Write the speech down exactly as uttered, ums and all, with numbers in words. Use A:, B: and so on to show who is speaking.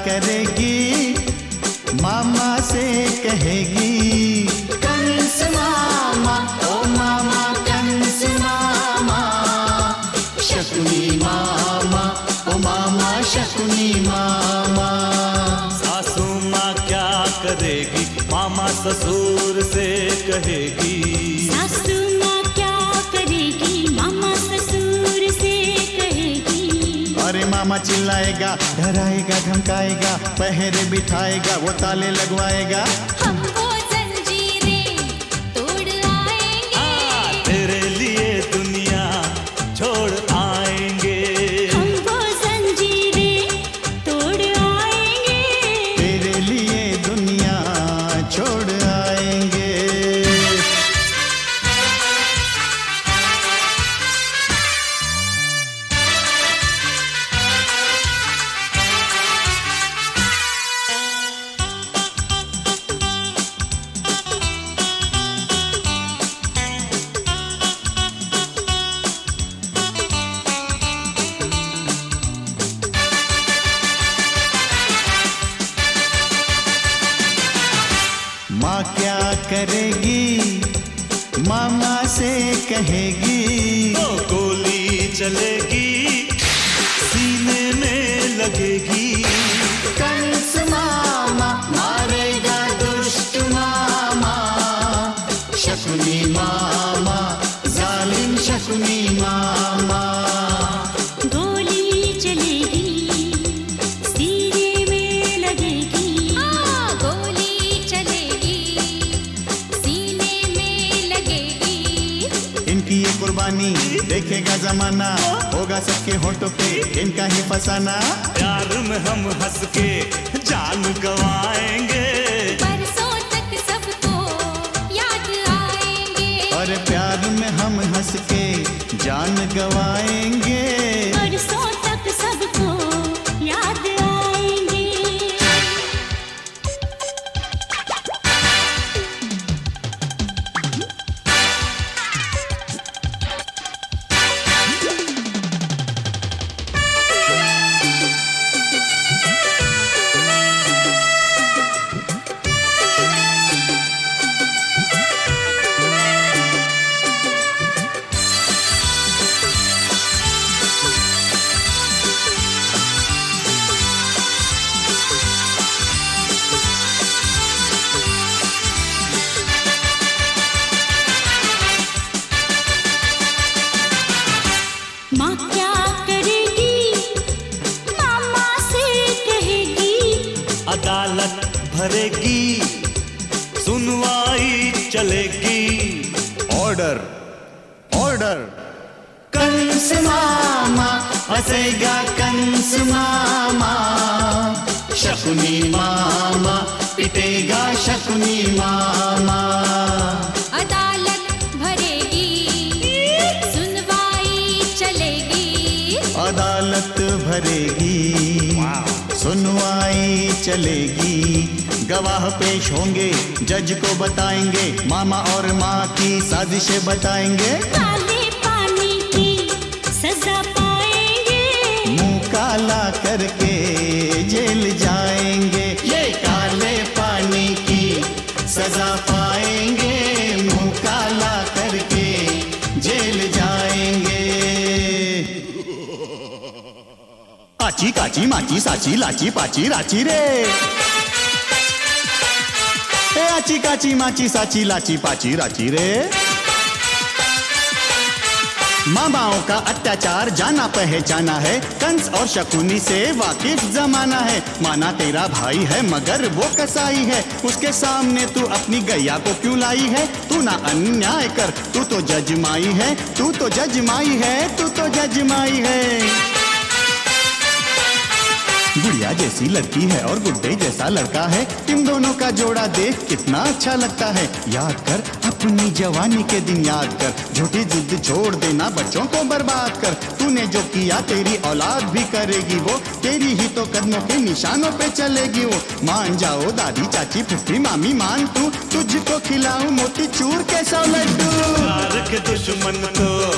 A: करेगी, मामा से कहेगी। कंस मामा ओ मामा कंस मामा, शकुनी मामा ओ मामा शकुनी मामा।
B: सासू माँ क्या करेगी, मामा ससुर से कहेगी।
C: सासू माँ क्या करेगी, मामा ससुर से कहेगी।
A: अरे मामा चिल्लाएगा, डराएगा, धमकाएगा, पहरे बिठाएगा, वो ताले लगवाएगा।
C: हमको जंजीरें तोड़ आएंगे,
B: तेरे लिए दुनिया छोड़ आएंगे।
C: हमको जंजीरें तोड़ आएंगे,
A: तेरे लिए दुनिया छोड़ आएंगे। माँ क्या करेगी, मामा से कहेगी।
B: तो गोली चलेगी, सीने में लगेगी।
A: कंस मामा मारेगा दुष्ट मामा, शकुनी मामा जालिम शकुनी मामा।
C: गोली चलेगी, सीने में लगेगी। हाँ, गोली चलेगी, सीने में लगेगी।
A: इनकी ये कुर्बानी देखेगा जमाना, होगा सबके होठों पे इनका ही फसाना।
B: प्यार में हम हंस के जान गवाएंगे,
C: बरसों तक सबको याद आएंगे।
A: और प्यार में हम हंस के जान गवाएंगे।
C: बरसों तक सबको याद आएंगे। माँ क्या करेगी, मामा से कहेगी।
B: अदालत भरेगी, सुनवाई चलेगी।
A: ऑर्डर ऑर्डर, कंस मामा हंसेगा कंस मामा, शकुनी मामा पिटेगा शकुनी मामा।
C: अदालत भरेगी, सुनवाई चलेगी।
A: अदालत भरेगी, सुनवाई चलेगी। गवाह पेश होंगे, जज को बताएंगे, मामा और माँ की साजिशें बताएंगे।
C: काले पानी की सजा पाएंगे,
A: मुंह काला करके जेल जाएंगे। ये काले पानी की सजा पाएंगे, मुंह काला करके जेल जाएंगे। आची काची माची साची लाची पाची राची रे, ए आची काची माची साची लाची पाची राची रे। मामाओं का अत्याचार जाना पहचाना है, कंस और शकुनी से वाकिफ जमाना है। माना तेरा भाई है मगर वो कसाई है, उसके सामने तू अपनी गैया को क्यों लाई है। तू ना अन्याय कर, तू तो जजमाई है, तू तो जजमाई है, तू तो जजमाई है। गुड़िया जैसी लड़की है और गुड्डे जैसा लड़का है, इन दोनों का जोड़ा देख कितना अच्छा लगता है। याद कर अपनी जवानी के दिन, याद कर झूठी जिद छोड़ देना, बच्चों को बर्बाद कर। तूने जो किया तेरी औलाद भी करेगी वो, तेरी ही तो कदमों के निशानों पे चलेगी वो। मान जाओ दादी चाची फुफी मामी मान तू, तुझको खिलाऊं मोती चूर के सौ लड्डू।
B: प्यार के दुश्मन को